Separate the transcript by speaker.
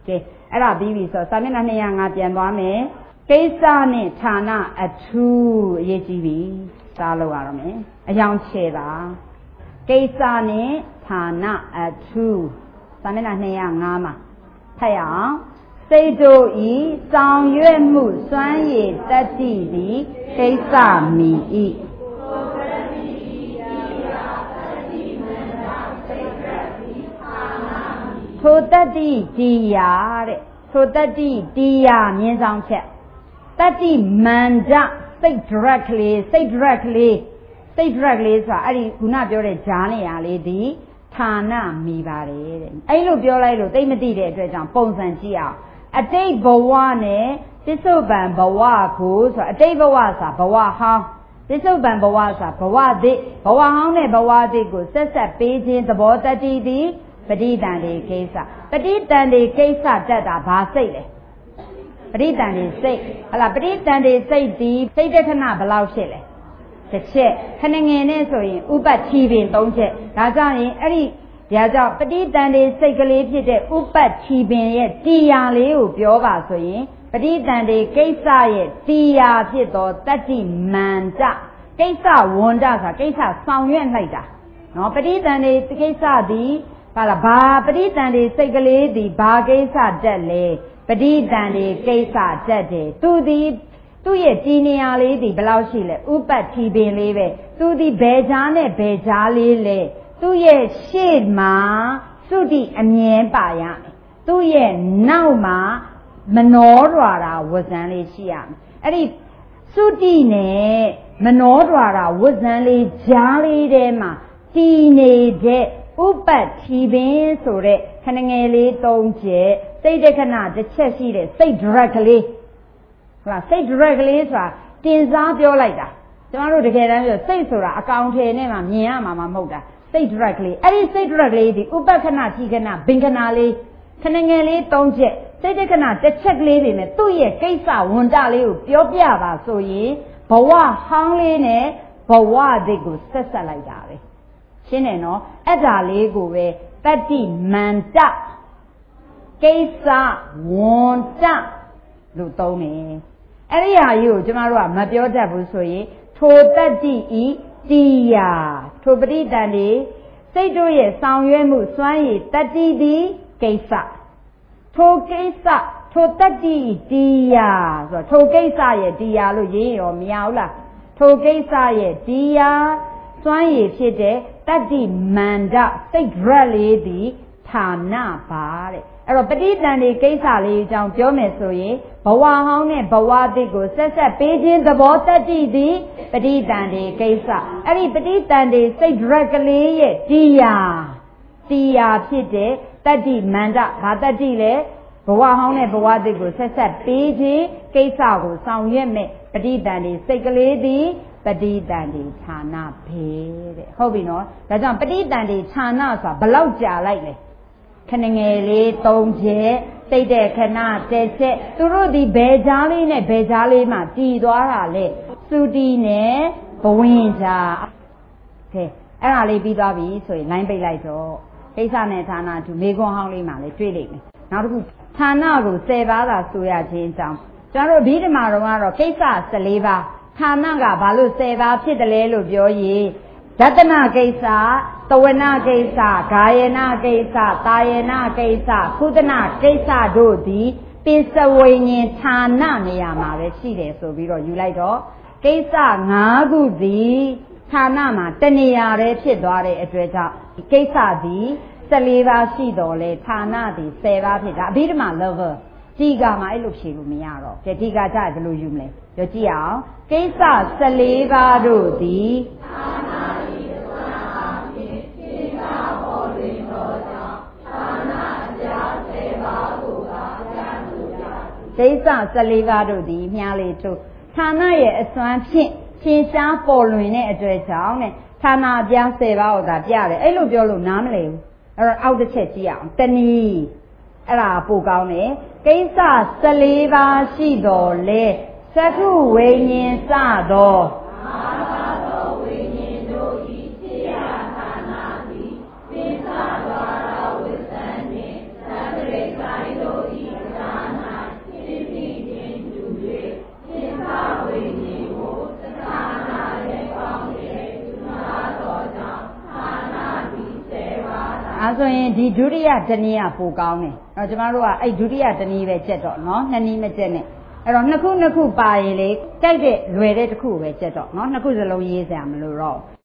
Speaker 1: Okay, era bibi so samina ne yang ngapian doa me. Kaisa ne thana atu yejibi salo arame. Ayang cheda. Kaisa ne thana atu. Samina ne yang ngama. Thayang. Say do yi sang yue mu suan ye tati di kaisa mi yi. Tho tati diya de. Tho tati diya mian sang che. Tati manda say directly so ari guna pyo de jane ya le di thana mi ba de de. Ai lo pyo lai lo tai ma ti de atwet jaung pong san ji aw. Atai bawa ne Tissoban bawa ko so atai bawa sa bawa hang. Tissoban bawa sa bawa de. Bawa hang ne bawa de ko set set pe chin thabo tati di Pati tandi kaisa. Pati tandi kaisa tada ba sai le. Pati tandi sai. Hala pati tandi sai di sai de khana balau shit le.တစ်ချက်ခဏငယ်နဲ့ဆိုရင်ဥပတ်ချီပင်၃ချက်ဒါကြောင့်ရင်အဲ့ဒီဒါကြောင့်ပဋိတန်တေစိတ်ကလေးဖြစ်တဲ့ဥပတ်ချီပင်ရဲ့တရားလေးကိုပြောပါဆိုရင်ပဋိတန်တေကိစ္စရဲ့တရားဖြစ်သောတတ္တိမန္တကိစ္စဝန္တဆိုတာကိစ္စဆောင်ရွက်လိုက်တာနော်ပဋိတန်တေကိစ္စသည်ဟာလားဘာပဋိတန်တေစိတ်ကလေးသည်ဘာကိစ္စတက်လဲပဋိတန်တေကိစ္စတက်တယ်သူသည်သူ့ရဲ့ဒီနေရာလေးဒီဘယ်လောက်ရှိလဲဥပတ်ထီပင်လေးပဲသူဒီဘယ်ကြားနဲ့ဘယ်ကြားလေးလဲသူ့ရဲ့ရှေ့မှာသုတိအမြဲပါရမယ်သူ့ရဲ့နောက်မှာမနောဒွါရာဝဇ္ဇန်လေးရှိရမယ်အဲ့ဒီသုတိနဲ့မနောဒွါရာဝဇ္ဇန်လေးကြားလေးထဲမှာတည်နေတဲ့ဥပတ်ထီပင်ဆိုတဲ့ခဏငယ်လေး၃ချက်စိတ်တခဏတစ်ချက်ရှိတဲ့စိတ်ဒရက်ကလေးဟုတ်လားစိတ် direct ကလေးဆိုတာတင်စားပြောလိုက်တာကျမတို့တကယ်တမ်းပြောစိတ်ဆိုတာအကောင်ထဲနဲ့မှမြင်ရမှာမဟုတ်တာစိတ် direct ကလေးအဲ့ဒီစိတ် direct ကလေးဒီဥပက္ခဏထိခဏဘင်္ဂနာလေးခဏငယ်လေး၃ချက်စိတ်တခဏတစ်ချက်ကလေးတွေနဲ့သူ့ရဲ့ကိစ္စဝန်တလေးကိုပြောပြပါဆိုရင်ဘဝဟောင်းလေးနဲ့ဘဝသစ်ကိုဆက်ဆက်လိုက်တာပဲရှင်းတယ်နော်အဲ့ဒါလေးကိုပဲတတ္တိမန္တကိစ္စဝန်တလို့သုံးတယ်အဲ့ဒီဟာကြီးကိုကျမတို့ကမပြောတတ်ဘူးဆိုရင်ထိုတတ္တိဤတရားထိုပဋိတန်ဒီစိတ်တို့ရဲ့ဆောင်ရွက်မှုစွမ်းရည်တတ္တိဒီကိစ္စထိုကိစ္စထိုတတ္တိတရားဆိုတော့ထိုကိစ္စရဲ့တရားလို့ရေးရောမရဘူးလားထိုကိစ္စရဲ့တရားစွမ်းရည်ဖြစ်တဲ့တတ္တိမန္တစိတ်ရက်လေးဒီဌာနပါတဲ့အဲ့တော့ပဋိတန်ဒီကိစ္စလေးအကြောင်းပြောမယ်ဆိုရင်ဘဝဟောင်းနဲ့ဘဝသစ်ကိုဆက်ဆက်ပေးခြင်းသဘောတတ္တိသည်ပဋိတန်ဒီကိစ္စအဲ့ဒီပဋိတန်ဒီစိတ်ဒရက်ကလေးရဲ့တရားဖြစ်တဲ့တတ္တိမန္တဘာတတ္တိလဲဘဝဟောင်းနဲ့ဘဝသစ်ကိုဆက်ဆက်ပေးခြင်းကိစ္စကိုဆောင်ရွက်မဲ့ပဋိတန်ဒီစိတ်ကလေးသည်ပဋိတန်ဒီဌာနဘေတဲ့ဟုတ်ပြီနော်ဒါကြောင့်ပဋိတန်ဒီဌာနဆိုတာဘလောက်ကြာလိုက်လဲခဏငယ်လေး၃ချက်စိတ်တဲ့ခဏတစ်ချက်သူတို့ဒီဘယ်ကြားလေးနဲ့ဘယ်ကြားလေးမှာတည်သွားတာလဲသုတိနဲ့ဘဝင်ကြားကဲအဲ့ဒါလေးပြီးသွားပြီဆိုရင် line ပိတ်လိုက်တော့ကိစ္စနဲ့ဌာနသူမေခွန်းဟောင်းလေးမှာလည်းတွေ့လိမ့်မယ်နောက်တစ်ခုဌာနကို10ပါးသာဆိုရခြင်းအကြောင်းကျွန်တော်တို့ဒီဓမ္မတော်ကတော့ကိစ္စ14ပါးဌာနကဘာလို့10ပါးဖြစ်တယ်လဲလို့ပြောရင်ဒတနာကိစ္စတဝနာကိစ္စဂာယနာကိစ္စတာယနာကိစ္စကုသနာကိစ္စတို့သည်ပိစဝိညာဉ်ဌာနနေရာမှာပဲရှိတယ်ဆိုပြီးတော့ယူလိုက်တော့ကိစ္စ5ခုသည်ဌာနမှာတနေရာတည်းဖြစ်သွားတဲ့အတွက်ကြောင့်ကိစ္စသည်14ပါးရှိတော်လဲဌာနသည်10ပါးဖြစ်တာအဘိဓမ္မာ level ဒီကမှာအဲ့လိုဖြေလို့မရတော့ကြဒီကကြဘယ်လိုယူမလဲပြောကြည့်အောင်ကိစ္စ14ပါးတို့သည်ဌာနကိစ္စ14ပါးတို့သည်မြားလေးထို့ဌာနရဲ့အစွမ်းဖြင့်ရှင်းရှားပေါ်လွင်တဲ့အတွေ့အကြောင်းနဲ့ဌာနအပြား10ပါးကိုသာပြတယ်အဲ့လိုပြောလို့နားမလည်ဘူးအဲ့တော့အောက်တစ်ချက်ကြည့်အောင်တနည်းအဲ့ဒါပိုကောင်းတယ်ကိစ္စ14ပါးရှိတော်လဲသက္ခုဝိညာဉ်စသော
Speaker 2: ကိ
Speaker 1: အားဆိုရင်ဒီဒုတိယတနည်းကပိုကောင်းတယ်အဲ့တော့ကျမတို့ကအဲ့ဒုတိယတနည်းပဲကြက်တော့နော်နှစ်နည်းမကြက်နဲ့အဲ့တော့နှစ်ခုပါရင်လေကြိုက်တဲ့လွယ်တဲ့တစ်ခုပဲကြက်တော့နော်နှစ်ခုစလုံးရေးစရာမလိုတော့